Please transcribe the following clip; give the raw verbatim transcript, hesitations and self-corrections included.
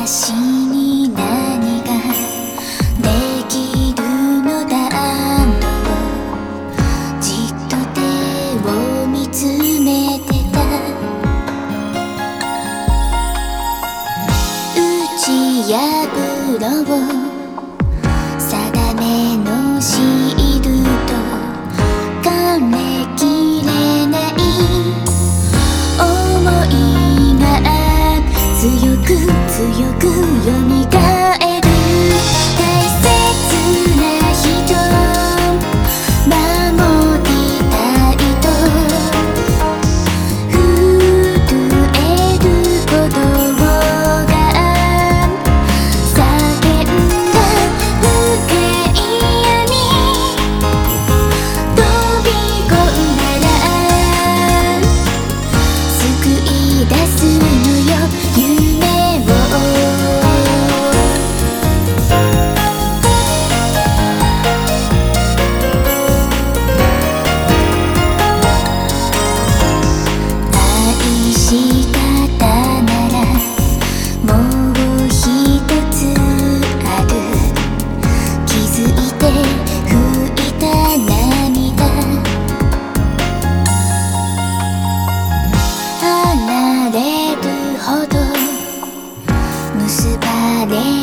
私に何ができるのだろう。じっと手を見つめてた。打ち破ろう定めのシールと噛めきれない想いが強く強くよみがえる。大切な人守りたいと震える鼓動が叫んだ。深い闇飛び込んだら救い出すのよ夢を。愛し方ならもう一つある。気づいて拭いた涙。離れるほど結ばれ